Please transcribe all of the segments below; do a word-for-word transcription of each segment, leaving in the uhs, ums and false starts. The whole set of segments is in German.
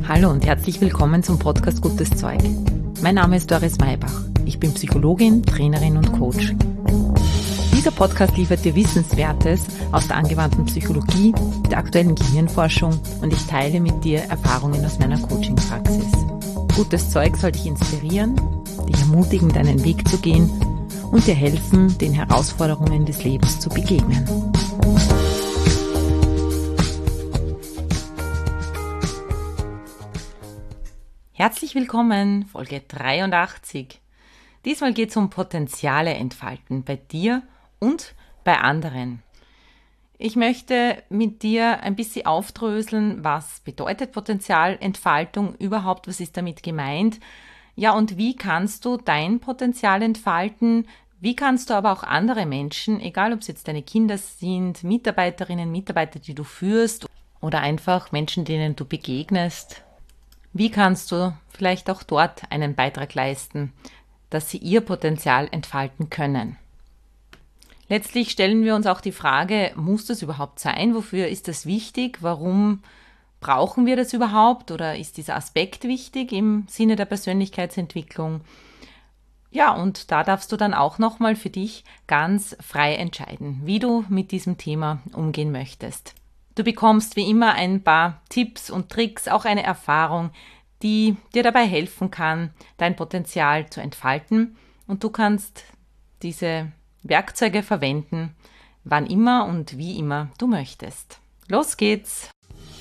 Hallo und herzlich willkommen zum Podcast Gutes Zeug. Mein Name ist Doris Maybach. Ich bin Psychologin, Trainerin und Coach. Dieser Podcast liefert dir Wissenswertes aus der angewandten Psychologie, der aktuellen Gehirnforschung und ich teile mit dir Erfahrungen aus meiner Coaching-Praxis. Gutes Zeug soll dich inspirieren, dich ermutigen, deinen Weg zu gehen und dir helfen, den Herausforderungen des Lebens zu begegnen. Herzlich willkommen, Folge dreiundachtzig. Diesmal geht es um Potenziale entfalten bei dir und bei anderen. Ich möchte mit dir ein bisschen aufdröseln, was bedeutet Potenzialentfaltung überhaupt, was ist damit gemeint? Ja, und wie kannst du dein Potenzial entfalten? Wie kannst du aber auch andere Menschen, egal ob es jetzt deine Kinder sind, Mitarbeiterinnen, Mitarbeiter, die du führst oder einfach Menschen, denen du begegnest, wie kannst du vielleicht auch dort einen Beitrag leisten, dass sie ihr Potenzial entfalten können? Letztlich stellen wir uns auch die Frage, muss das überhaupt sein? Wofür ist das wichtig? Warum brauchen wir das überhaupt? Oder ist dieser Aspekt wichtig im Sinne der Persönlichkeitsentwicklung? Ja, und da darfst du dann auch nochmal für dich ganz frei entscheiden, wie du mit diesem Thema umgehen möchtest. Du bekommst wie immer ein paar Tipps und Tricks, auch eine Erfahrung, die dir dabei helfen kann, dein Potenzial zu entfalten. Und du kannst diese Werkzeuge verwenden, wann immer und wie immer du möchtest. Los geht's!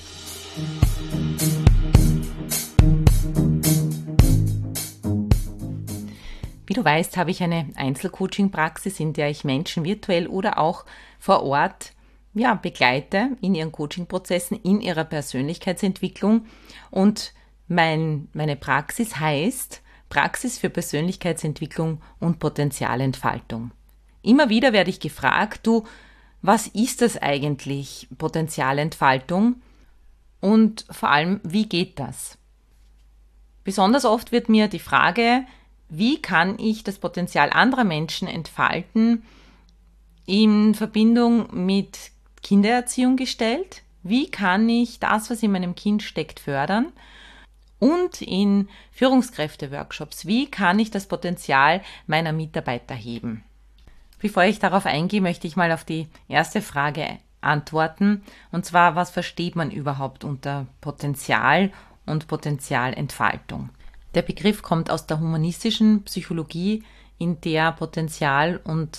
Wie du weißt, habe ich eine Einzelcoaching-Praxis, in der ich Menschen virtuell oder auch vor Ort ja, begleite in ihren Coaching-Prozessen, in ihrer Persönlichkeitsentwicklung. Und mein, meine Praxis heißt Praxis für Persönlichkeitsentwicklung und Potenzialentfaltung. Immer wieder werde ich gefragt, du, was ist das eigentlich, Potenzialentfaltung? Und vor allem, wie geht das? Besonders oft wird mir die Frage, wie kann ich das Potenzial anderer Menschen entfalten, in Verbindung mit Kindererziehung gestellt. Wie kann ich das, was in meinem Kind steckt, fördern? Und in Führungskräfte-Workshops, wie kann ich das Potenzial meiner Mitarbeiter heben? Bevor ich darauf eingehe, möchte ich mal auf die erste Frage antworten. Und zwar, was versteht man überhaupt unter Potenzial und Potenzialentfaltung? Der Begriff kommt aus der humanistischen Psychologie, in der Potenzial und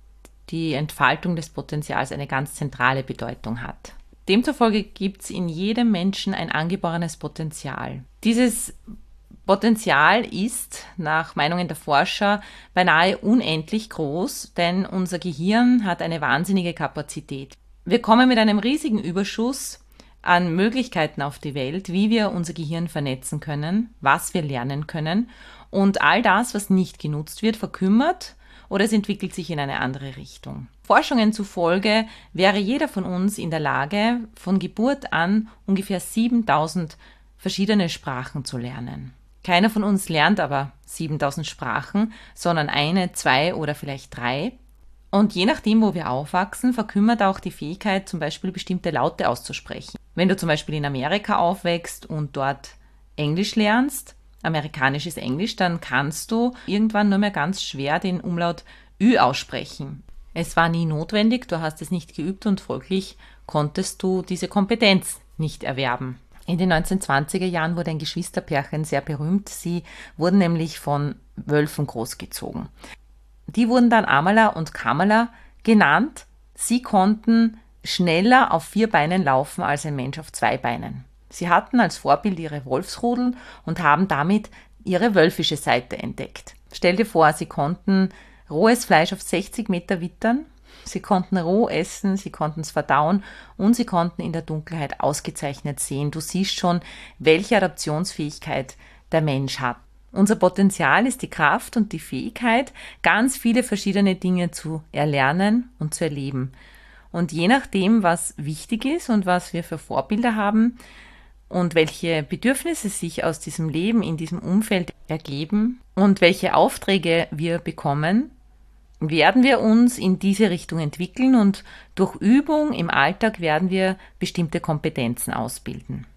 die Entfaltung des Potenzials eine ganz zentrale Bedeutung hat. Demzufolge gibt es in jedem Menschen ein angeborenes Potenzial. Dieses Potenzial ist, nach Meinungen der Forscher, beinahe unendlich groß, denn unser Gehirn hat eine wahnsinnige Kapazität. Wir kommen mit einem riesigen Überschuss an Möglichkeiten auf die Welt, wie wir unser Gehirn vernetzen können, was wir lernen können. Und all das, was nicht genutzt wird, verkümmert oder es entwickelt sich in eine andere Richtung. Forschungen zufolge wäre jeder von uns in der Lage, von Geburt an ungefähr siebentausend verschiedene Sprachen zu lernen. Keiner von uns lernt aber siebentausend Sprachen, sondern eine, zwei oder vielleicht drei. Und je nachdem, wo wir aufwachsen, verkümmert auch die Fähigkeit, zum Beispiel bestimmte Laute auszusprechen. Wenn du zum Beispiel in Amerika aufwächst und dort Englisch lernst, amerikanisches Englisch, dann kannst du irgendwann nur mehr ganz schwer den Umlaut Ü aussprechen. Es war nie notwendig, du hast es nicht geübt und folglich konntest du diese Kompetenz nicht erwerben. In den neunzehnhundertzwanziger Jahren wurde ein Geschwisterpärchen sehr berühmt. Sie wurden nämlich von Wölfen großgezogen. Die wurden dann Amala und Kamala genannt. Sie konnten schneller auf vier Beinen laufen als ein Mensch auf zwei Beinen. Sie hatten als Vorbild ihre Wolfsrudel und haben damit ihre wölfische Seite entdeckt. Stell dir vor, sie konnten rohes Fleisch auf sechzig Meter wittern, sie konnten roh essen, sie konnten es verdauen und sie konnten in der Dunkelheit ausgezeichnet sehen. Du siehst schon, welche Adaptionsfähigkeit der Mensch hat. Unser Potenzial ist die Kraft und die Fähigkeit, ganz viele verschiedene Dinge zu erlernen und zu erleben. Und je nachdem, was wichtig ist und was wir für Vorbilder haben, und welche Bedürfnisse sich aus diesem Leben in diesem Umfeld ergeben und welche Aufträge wir bekommen, werden wir uns in diese Richtung entwickeln und durch Übung im Alltag werden wir bestimmte Kompetenzen ausbilden.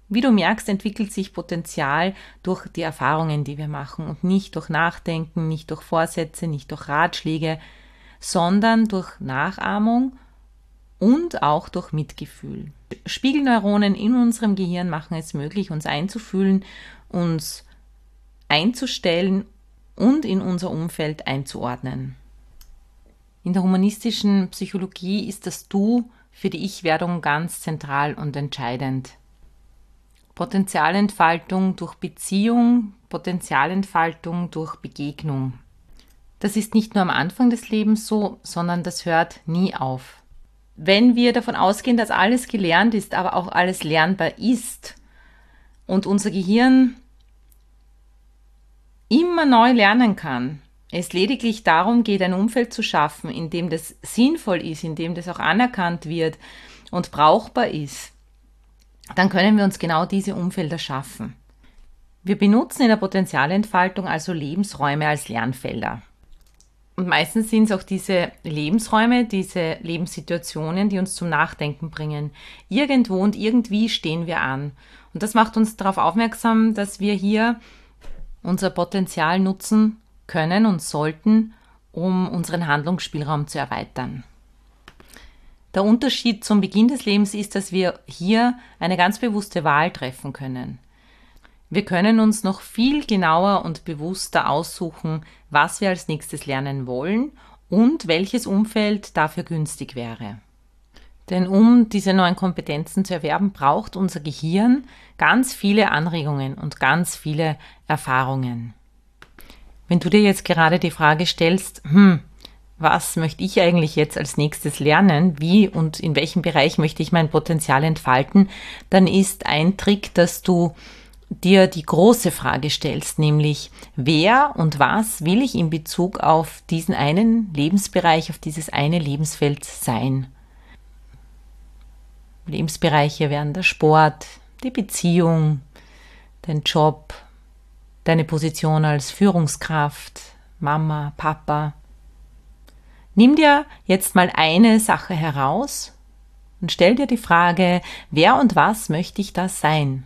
Wie du merkst, entwickelt sich Potenzial durch die Erfahrungen, die wir machen und nicht durch Nachdenken, nicht durch Vorsätze, nicht durch Ratschläge, sondern durch Nachahmung und auch durch Mitgefühl. Spiegelneuronen in unserem Gehirn machen es möglich, uns einzufühlen, uns einzustellen und in unser Umfeld einzuordnen. In der humanistischen Psychologie ist das Du für die Ich-Werdung ganz zentral und entscheidend. Potenzialentfaltung durch Beziehung, Potenzialentfaltung durch Begegnung. Das ist nicht nur am Anfang des Lebens so, sondern das hört nie auf. Wenn wir davon ausgehen, dass alles gelernt ist, aber auch alles lernbar ist und unser Gehirn immer neu lernen kann, es lediglich darum geht, ein Umfeld zu schaffen, in dem das sinnvoll ist, in dem das auch anerkannt wird und brauchbar ist, dann können wir uns genau diese Umfelder schaffen. Wir benutzen in der Potenzialentfaltung also Lebensräume als Lernfelder. Und meistens sind es auch diese Lebensräume, diese Lebenssituationen, die uns zum Nachdenken bringen. Irgendwo und irgendwie stehen wir an. Und das macht uns darauf aufmerksam, dass wir hier unser Potenzial nutzen können und sollten, um unseren Handlungsspielraum zu erweitern. Der Unterschied zum Beginn des Lebens ist, dass wir hier eine ganz bewusste Wahl treffen können. Wir können uns noch viel genauer und bewusster aussuchen, was wir als nächstes lernen wollen und welches Umfeld dafür günstig wäre. Denn um diese neuen Kompetenzen zu erwerben, braucht unser Gehirn ganz viele Anregungen und ganz viele Erfahrungen. Wenn du dir jetzt gerade die Frage stellst, hm, was möchte ich eigentlich jetzt als nächstes lernen, wie und in welchem Bereich möchte ich mein Potenzial entfalten, dann ist ein Trick, dass du dir die große Frage stellst, nämlich wer und was will ich in Bezug auf diesen einen Lebensbereich, auf dieses eine Lebensfeld sein. Lebensbereiche wären der Sport, die Beziehung, dein Job, deine Position als Führungskraft, Mama, Papa. Nimm dir jetzt mal eine Sache heraus und stell dir die Frage, wer und was möchte ich da sein?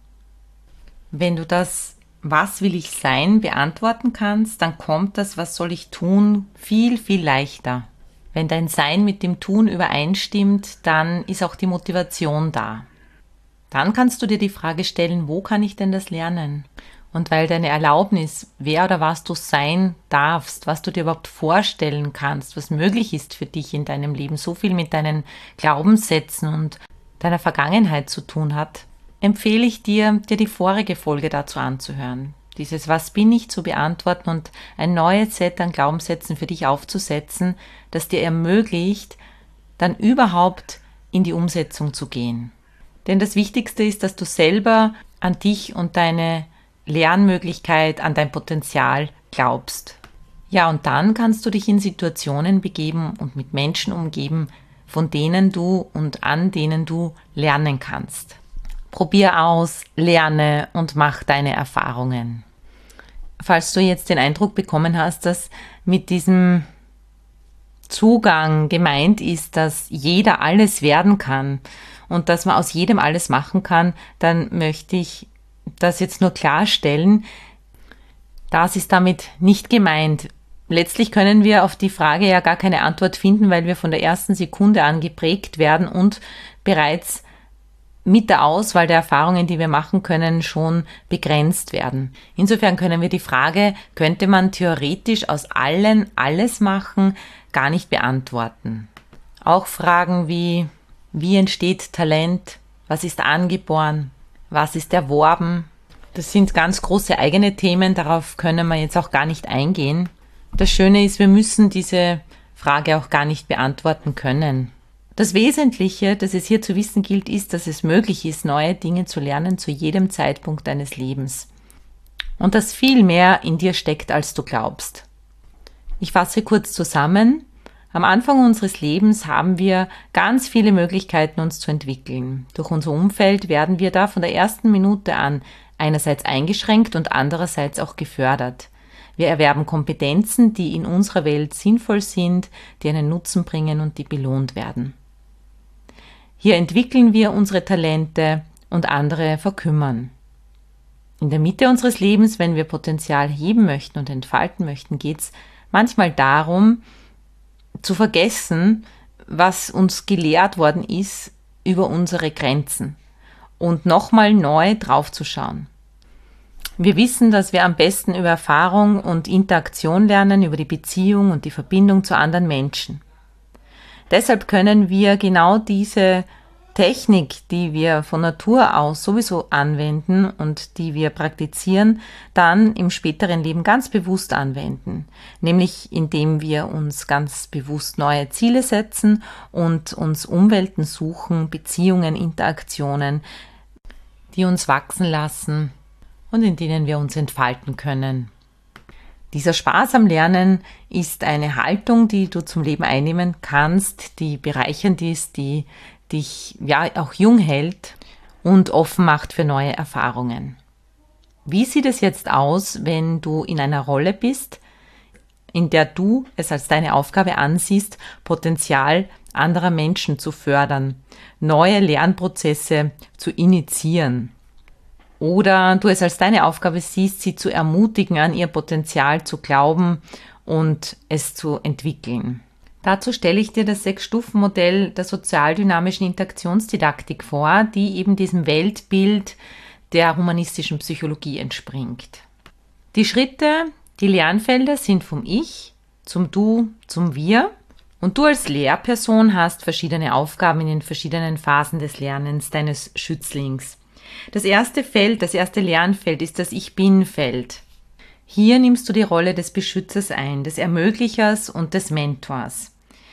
Wenn du das "Was will ich sein" beantworten kannst, dann kommt das "Was soll ich tun" viel, viel leichter. Wenn dein Sein mit dem Tun übereinstimmt, dann ist auch die Motivation da. Dann kannst du dir die Frage stellen, wo kann ich denn das lernen? Und weil deine Erlaubnis, wer oder was du sein darfst, was du dir überhaupt vorstellen kannst, was möglich ist für dich in deinem Leben, so viel mit deinen Glaubenssätzen und deiner Vergangenheit zu tun hat, empfehle ich dir, dir die vorige Folge dazu anzuhören. Dieses "Was bin ich" zu beantworten und ein neues Set an Glaubenssätzen für dich aufzusetzen, das dir ermöglicht, dann überhaupt in die Umsetzung zu gehen. Denn das Wichtigste ist, dass du selber an dich und deine Lernmöglichkeit, an dein Potenzial glaubst. Ja, und dann kannst du dich in Situationen begeben und mit Menschen umgeben, von denen du und an denen du lernen kannst. Probier aus, lerne und mach deine Erfahrungen. Falls du jetzt den Eindruck bekommen hast, dass mit diesem Zugang gemeint ist, dass jeder alles werden kann und dass man aus jedem alles machen kann, dann möchte ich das jetzt nur klarstellen. Das ist damit nicht gemeint. Letztlich können wir auf die Frage ja gar keine Antwort finden, weil wir von der ersten Sekunde an geprägt werden und bereits mit der Auswahl der Erfahrungen, die wir machen können, schon begrenzt werden. Insofern können wir die Frage, könnte man theoretisch aus allen alles machen, gar nicht beantworten. Auch Fragen wie, wie entsteht Talent? Was ist angeboren? Was ist erworben? Das sind ganz große eigene Themen, darauf können wir jetzt auch gar nicht eingehen. Das Schöne ist, wir müssen diese Frage auch gar nicht beantworten können. Das Wesentliche, das es hier zu wissen gilt, ist, dass es möglich ist, neue Dinge zu lernen zu jedem Zeitpunkt deines Lebens. Und dass viel mehr in dir steckt, als du glaubst. Ich fasse kurz zusammen. Am Anfang unseres Lebens haben wir ganz viele Möglichkeiten, uns zu entwickeln. Durch unser Umfeld werden wir da von der ersten Minute an einerseits eingeschränkt und andererseits auch gefördert. Wir erwerben Kompetenzen, die in unserer Welt sinnvoll sind, die einen Nutzen bringen und die belohnt werden. Hier entwickeln wir unsere Talente und andere verkümmern. In der Mitte unseres Lebens, wenn wir Potenzial heben möchten und entfalten möchten, geht es manchmal darum, zu vergessen, was uns gelehrt worden ist über unsere Grenzen und nochmal neu draufzuschauen. Wir wissen, dass wir am besten über Erfahrung und Interaktion lernen, über die Beziehung und die Verbindung zu anderen Menschen. Deshalb können wir genau diese Technik, die wir von Natur aus sowieso anwenden und die wir praktizieren, dann im späteren Leben ganz bewusst anwenden. Nämlich indem wir uns ganz bewusst neue Ziele setzen und uns Umwelten suchen, Beziehungen, Interaktionen, die uns wachsen lassen und in denen wir uns entfalten können. Dieser Spaß am Lernen ist eine Haltung, die du zum Leben einnehmen kannst, die bereichernd ist, die dich ja auch jung hält und offen macht für neue Erfahrungen. Wie sieht es jetzt aus, wenn du in einer Rolle bist, in der du es als deine Aufgabe ansiehst, Potenzial anderer Menschen zu fördern, neue Lernprozesse zu initiieren? Oder du es als deine Aufgabe siehst, sie zu ermutigen, an ihr Potenzial zu glauben und es zu entwickeln. Dazu stelle ich dir das Sechs-Stufen-Modell der sozialdynamischen Interaktionsdidaktik vor, die eben diesem Weltbild der humanistischen Psychologie entspringt. Die Schritte, die Lernfelder sind vom Ich zum Du zum Wir und du als Lehrperson hast verschiedene Aufgaben in den verschiedenen Phasen des Lernens deines Schützlings. Das erste Feld, das erste Lernfeld ist das Ich-Bin-Feld. Hier nimmst du die Rolle des Beschützers ein, des Ermöglichers und des Mentors.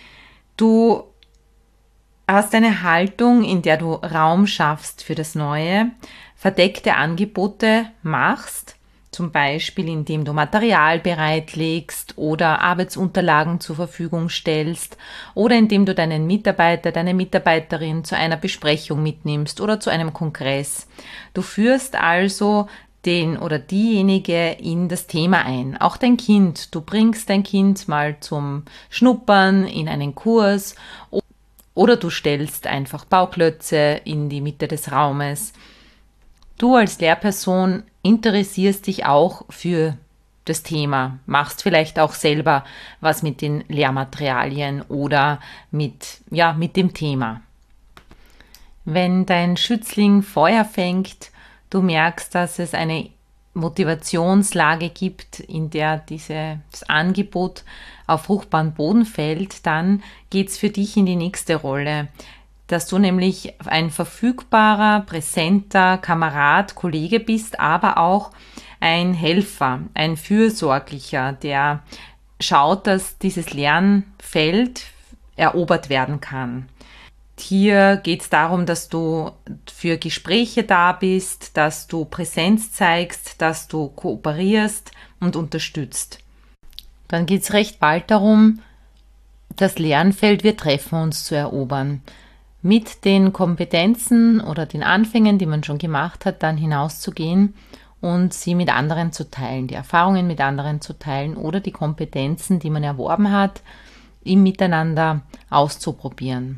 Du hast eine Haltung, in der du Raum schaffst für das Neue, verdeckte Angebote machst, zum Beispiel indem du Material bereitlegst oder Arbeitsunterlagen zur Verfügung stellst oder indem du deinen Mitarbeiter, deine Mitarbeiterin zu einer Besprechung mitnimmst oder zu einem Kongress. Du führst also den oder diejenige in das Thema ein. Auch dein Kind. Du bringst dein Kind mal zum Schnuppern in einen Kurs oder du stellst einfach Bauklötze in die Mitte des Raumes. Du als Lehrperson interessierst dich auch für das Thema, machst vielleicht auch selber was mit den Lehrmaterialien oder mit, ja, mit dem Thema. Wenn dein Schützling Feuer fängt, du merkst, dass es eine Motivationslage gibt, in der dieses Angebot auf fruchtbaren Boden fällt, dann geht es für dich in die nächste Rolle, dass du nämlich ein verfügbarer, präsenter Kamerad, Kollege bist, aber auch ein Helfer, ein Fürsorglicher, der schaut, dass dieses Lernfeld erobert werden kann. Hier geht es darum, dass du für Gespräche da bist, dass du Präsenz zeigst, dass du kooperierst und unterstützt. Dann geht es recht bald darum, das Lernfeld Wir treffen uns zu erobern. Mit den Kompetenzen oder den Anfängen, die man schon gemacht hat, dann hinauszugehen und sie mit anderen zu teilen, die Erfahrungen mit anderen zu teilen oder die Kompetenzen, die man erworben hat, im Miteinander auszuprobieren.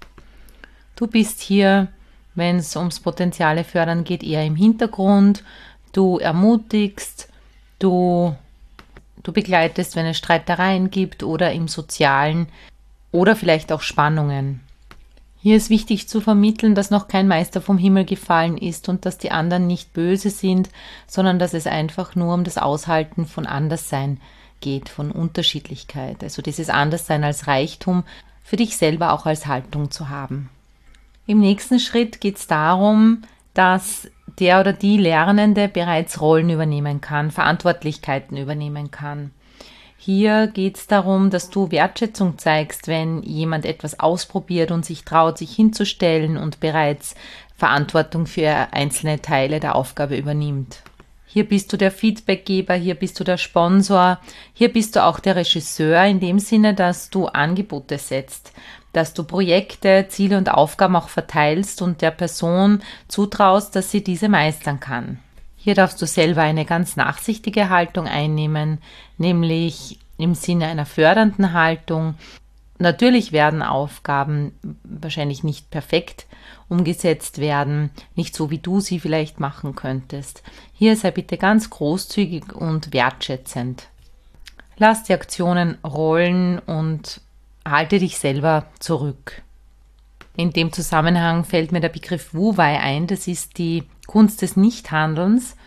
Du bist hier, wenn es ums Potenziale fördern geht, eher im Hintergrund. Du ermutigst, du, du begleitest, wenn es Streitereien gibt oder im Sozialen oder vielleicht auch Spannungen. Hier ist wichtig zu vermitteln, dass noch kein Meister vom Himmel gefallen ist und dass die anderen nicht böse sind, sondern dass es einfach nur um das Aushalten von Anderssein geht, von Unterschiedlichkeit. Also dieses Anderssein als Reichtum für dich selber auch als Haltung zu haben. Im nächsten Schritt geht es darum, dass der oder die Lernende bereits Rollen übernehmen kann, Verantwortlichkeiten übernehmen kann. Hier geht es darum, dass du Wertschätzung zeigst, wenn jemand etwas ausprobiert und sich traut, sich hinzustellen und bereits Verantwortung für einzelne Teile der Aufgabe übernimmt. Hier bist du der Feedbackgeber, hier bist du der Sponsor, hier bist du auch der Regisseur in dem Sinne, dass du Angebote setzt, dass du Projekte, Ziele und Aufgaben auch verteilst und der Person zutraust, dass sie diese meistern kann. Hier darfst du selber eine ganz nachsichtige Haltung einnehmen, nämlich im Sinne einer fördernden Haltung. Natürlich werden Aufgaben wahrscheinlich nicht perfekt umgesetzt werden, nicht so, wie du sie vielleicht machen könntest. Hier sei bitte ganz großzügig und wertschätzend. Lass die Aktionen rollen und halte dich selber zurück. In dem Zusammenhang fällt mir der Begriff Wu Wei ein. Das ist die Kunst des Nichthandelns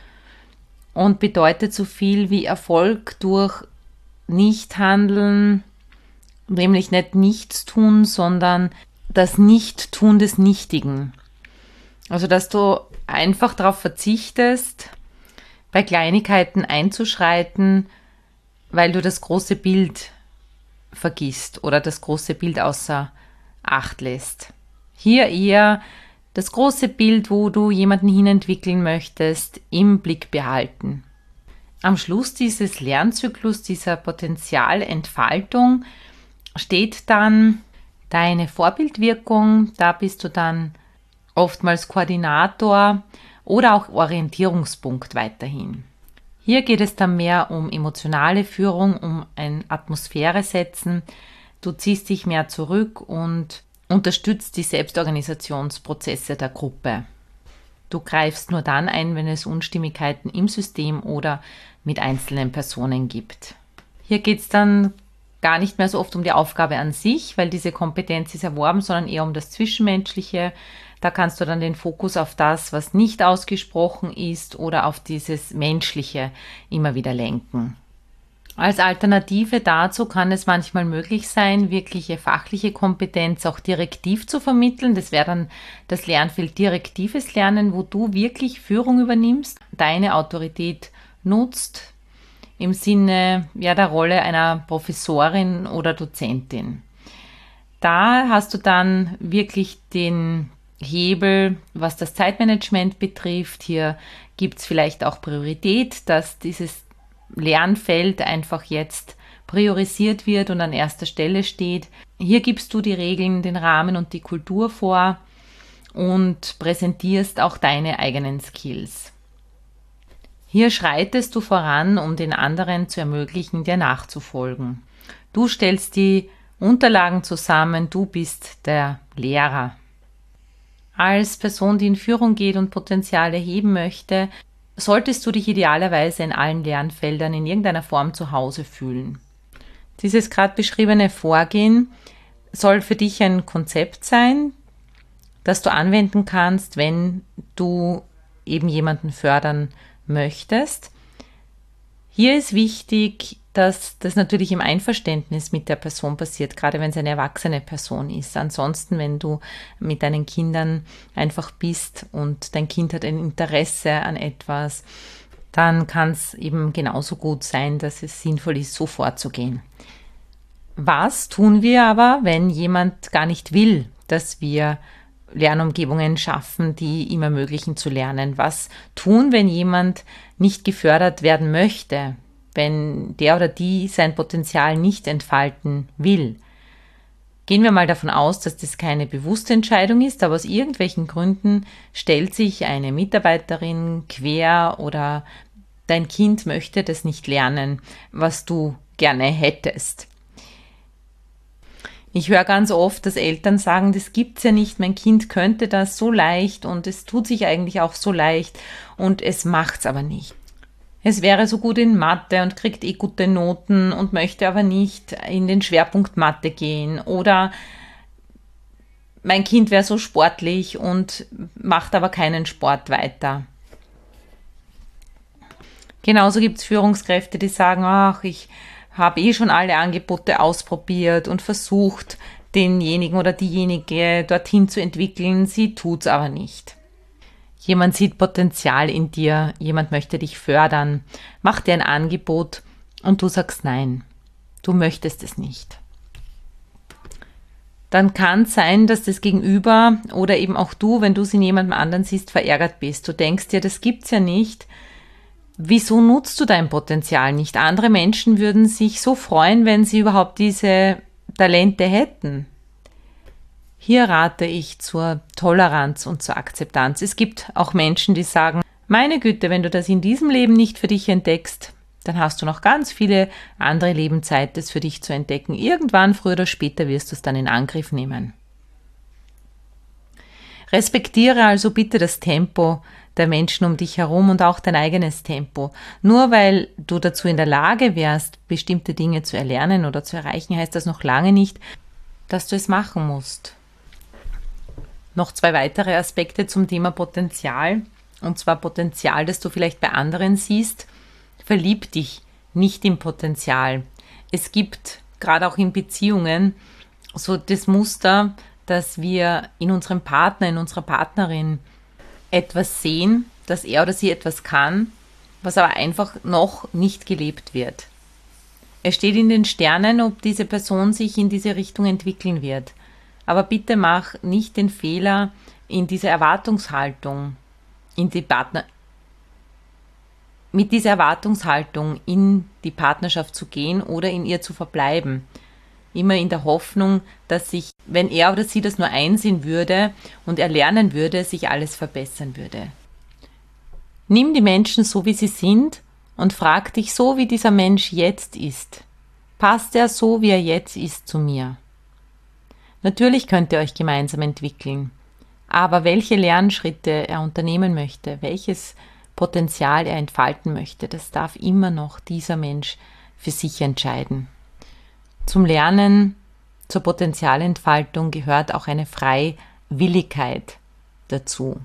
und bedeutet so viel wie Erfolg durch Nichthandeln, nämlich nicht nichts tun, sondern das Nicht-Tun des Nichtigen. Also, dass du einfach darauf verzichtest, bei Kleinigkeiten einzuschreiten, weil du das große Bild vergisst oder das große Bild außer Acht lässt. Hier eher das große Bild, wo du jemanden hinentwickeln möchtest, im Blick behalten. Am Schluss dieses Lernzyklus, dieser Potenzialentfaltung, steht dann deine Vorbildwirkung. Da bist du dann oftmals Koordinator oder auch Orientierungspunkt weiterhin. Hier geht es dann mehr um emotionale Führung, um ein Atmosphäre setzen. Du ziehst dich mehr zurück und unterstützt die Selbstorganisationsprozesse der Gruppe. Du greifst nur dann ein, wenn es Unstimmigkeiten im System oder mit einzelnen Personen gibt. Hier geht es dann gar nicht mehr so oft um die Aufgabe an sich, weil diese Kompetenz ist erworben, sondern eher um das Zwischenmenschliche. Da kannst du dann den Fokus auf das, was nicht ausgesprochen ist, oder auf dieses Menschliche immer wieder lenken. Als Alternative dazu kann es manchmal möglich sein, wirkliche fachliche Kompetenz auch direktiv zu vermitteln. Das wäre dann das Lernfeld direktives Lernen, wo du wirklich Führung übernimmst, deine Autorität nutzt, im Sinne ja, der Rolle einer Professorin oder Dozentin. Da hast du dann wirklich den Hebel, was das Zeitmanagement betrifft. Hier gibt es vielleicht auch Priorität, dass dieses Lernfeld einfach jetzt priorisiert wird und an erster Stelle steht. Hier gibst du die Regeln, den Rahmen und die Kultur vor und präsentierst auch deine eigenen Skills. Hier schreitest du voran, um den anderen zu ermöglichen, dir nachzufolgen. Du stellst die Unterlagen zusammen, du bist der Lehrer. Als Person, die in Führung geht und Potenziale heben möchte, solltest du dich idealerweise in allen Lernfeldern in irgendeiner Form zu Hause fühlen. Dieses gerade beschriebene Vorgehen soll für dich ein Konzept sein, das du anwenden kannst, wenn du eben jemanden fördern möchtest. Hier ist wichtig, dass das natürlich im Einverständnis mit der Person passiert, gerade wenn es eine erwachsene Person ist. Ansonsten, wenn du mit deinen Kindern einfach bist und dein Kind hat ein Interesse an etwas, dann kann es eben genauso gut sein, dass es sinnvoll ist, so vorzugehen. Was tun wir aber, wenn jemand gar nicht will, dass wir Lernumgebungen schaffen, die ihm ermöglichen zu lernen? Was tun, wenn jemand nicht gefördert werden möchte, wenn der oder die sein Potenzial nicht entfalten will? Gehen wir mal davon aus, dass das keine bewusste Entscheidung ist, aber aus irgendwelchen Gründen stellt sich eine Mitarbeiterin quer oder dein Kind möchte das nicht lernen, was du gerne hättest. Ich höre ganz oft, dass Eltern sagen, das gibt's ja nicht, mein Kind könnte das so leicht und es tut sich eigentlich auch so leicht und es macht's aber nicht. Es wäre so gut in Mathe und kriegt eh gute Noten und möchte aber nicht in den Schwerpunkt Mathe gehen. Oder mein Kind wäre so sportlich und macht aber keinen Sport weiter. Genauso gibt es Führungskräfte, die sagen, ach, ich habe eh schon alle Angebote ausprobiert und versucht, denjenigen oder diejenige dorthin zu entwickeln, sie tut's aber nicht. Jemand sieht Potenzial in dir, jemand möchte dich fördern, macht dir ein Angebot und du sagst nein, du möchtest es nicht. Dann kann es sein, dass das Gegenüber oder eben auch du, wenn du es in jemandem anderen siehst, verärgert bist. Du denkst dir, das gibt's ja nicht. Wieso nutzt du dein Potenzial nicht? Andere Menschen würden sich so freuen, wenn sie überhaupt diese Talente hätten. Hier rate ich zur Toleranz und zur Akzeptanz. Es gibt auch Menschen, die sagen, meine Güte, wenn du das in diesem Leben nicht für dich entdeckst, dann hast du noch ganz viele andere Leben Zeit, das für dich zu entdecken. Irgendwann, früher oder später, wirst du es dann in Angriff nehmen. Respektiere also bitte das Tempo der Menschen um dich herum und auch dein eigenes Tempo. Nur weil du dazu in der Lage wärst, bestimmte Dinge zu erlernen oder zu erreichen, heißt das noch lange nicht, dass du es machen musst. Noch zwei weitere Aspekte zum Thema Potenzial, und zwar Potenzial, das du vielleicht bei anderen siehst. Verlieb dich nicht im Potenzial. Es gibt gerade auch in Beziehungen so das Muster, dass wir in unserem Partner, in unserer Partnerin etwas sehen, dass er oder sie etwas kann, was aber einfach noch nicht gelebt wird. Es steht in den Sternen, ob diese Person sich in diese Richtung entwickeln wird. Aber bitte mach nicht den Fehler, in diese Erwartungshaltung, in die Partner, mit dieser Erwartungshaltung in die Partnerschaft zu gehen oder in ihr zu verbleiben. Immer in der Hoffnung, dass sich, wenn er oder sie das nur einsehen würde und er lernen würde, sich alles verbessern würde. Nimm die Menschen so, wie sie sind und frag dich so, wie dieser Mensch jetzt ist. Passt er so, wie er jetzt ist, zu mir? Natürlich könnt ihr euch gemeinsam entwickeln, aber welche Lernschritte er unternehmen möchte, welches Potenzial er entfalten möchte, das darf immer noch dieser Mensch für sich entscheiden. Zum Lernen, zur Potenzialentfaltung gehört auch eine Freiwilligkeit dazu.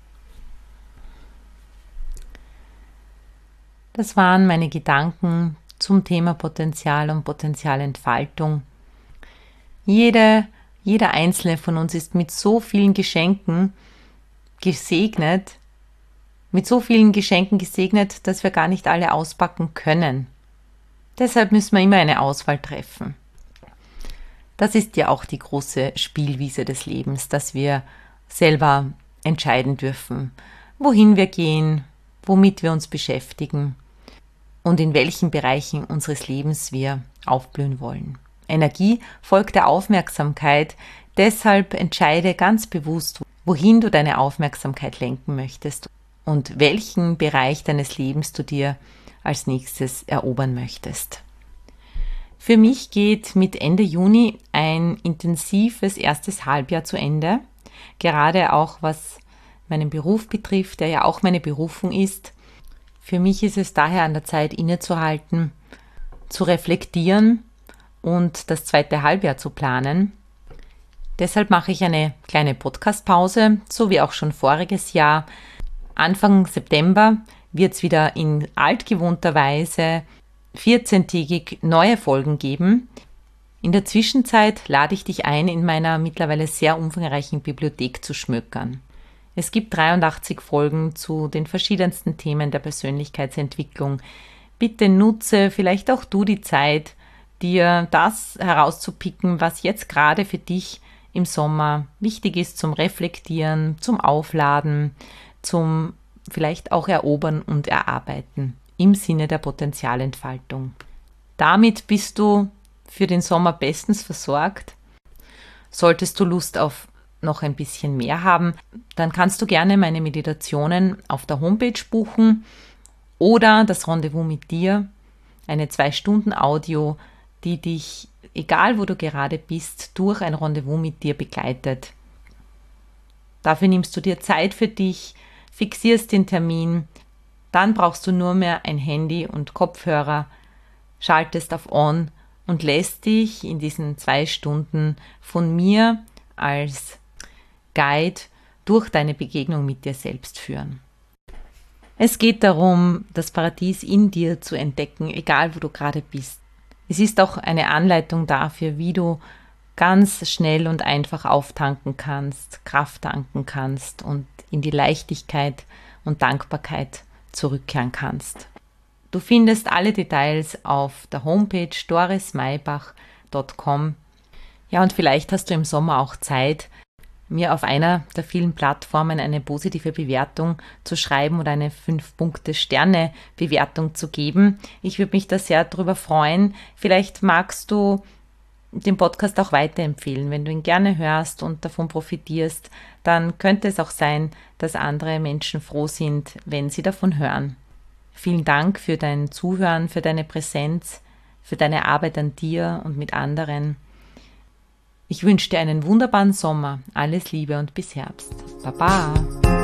Das waren meine Gedanken zum Thema Potenzial und Potenzialentfaltung. Jede, jeder einzelne von uns ist mit so vielen Geschenken gesegnet, mit so vielen Geschenken gesegnet, dass wir gar nicht alle auspacken können. Deshalb müssen wir immer eine Auswahl treffen. Das ist ja auch die große Spielwiese des Lebens, dass wir selber entscheiden dürfen, wohin wir gehen, womit wir uns beschäftigen und in welchen Bereichen unseres Lebens wir aufblühen wollen. Energie folgt der Aufmerksamkeit, deshalb entscheide ganz bewusst, wohin du deine Aufmerksamkeit lenken möchtest und welchen Bereich deines Lebens du dir als nächstes erobern möchtest. Für mich geht mit Ende Juni ein intensives erstes Halbjahr zu Ende, gerade auch was meinen Beruf betrifft, der ja auch meine Berufung ist. Für mich ist es daher an der Zeit, innezuhalten, zu reflektieren und das zweite Halbjahr zu planen. Deshalb mache ich eine kleine Podcast-Pause, so wie auch schon voriges Jahr. Anfang September wird es wieder in altgewohnter Weise vierzehntägig neue Folgen geben. In der Zwischenzeit lade ich dich ein, in meiner mittlerweile sehr umfangreichen Bibliothek zu schmökern. Es gibt dreiundachtzig Folgen zu den verschiedensten Themen der Persönlichkeitsentwicklung. Bitte nutze vielleicht auch du die Zeit, dir das herauszupicken, was jetzt gerade für dich im Sommer wichtig ist zum Reflektieren, zum Aufladen, zum vielleicht auch Erobern und Erarbeiten im Sinne der Potenzialentfaltung. Damit bist du für den Sommer bestens versorgt. Solltest du Lust auf noch ein bisschen mehr haben, dann kannst du gerne meine Meditationen auf der Homepage buchen oder das Rendezvous mit dir, eine zwei Stunden Audio, die dich, egal wo du gerade bist, durch ein Rendezvous mit dir begleitet. Dafür nimmst du dir Zeit für dich, fixierst den Termin, dann brauchst du nur mehr ein Handy und Kopfhörer, schaltest auf On und lässt dich in diesen zwei Stunden von mir als Guide durch deine Begegnung mit dir selbst führen. Es geht darum, das Paradies in dir zu entdecken, egal wo du gerade bist. Es ist auch eine Anleitung dafür, wie du ganz schnell und einfach auftanken kannst, Kraft tanken kannst und in die Leichtigkeit und Dankbarkeit zurückkehren kannst. Du findest alle Details auf der Homepage doris maybach punkt com. Ja, und vielleicht hast du im Sommer auch Zeit, mir auf einer der vielen Plattformen eine positive Bewertung zu schreiben oder eine fünf Punkte Sterne Bewertung zu geben. Ich würde mich da sehr darüber freuen. Vielleicht magst du den Podcast auch weiterempfehlen. Wenn du ihn gerne hörst und davon profitierst, dann könnte es auch sein, dass andere Menschen froh sind, wenn sie davon hören. Vielen Dank für dein Zuhören, für deine Präsenz, für deine Arbeit an dir und mit anderen. Ich wünsche dir einen wunderbaren Sommer. Alles Liebe und bis Herbst. Baba!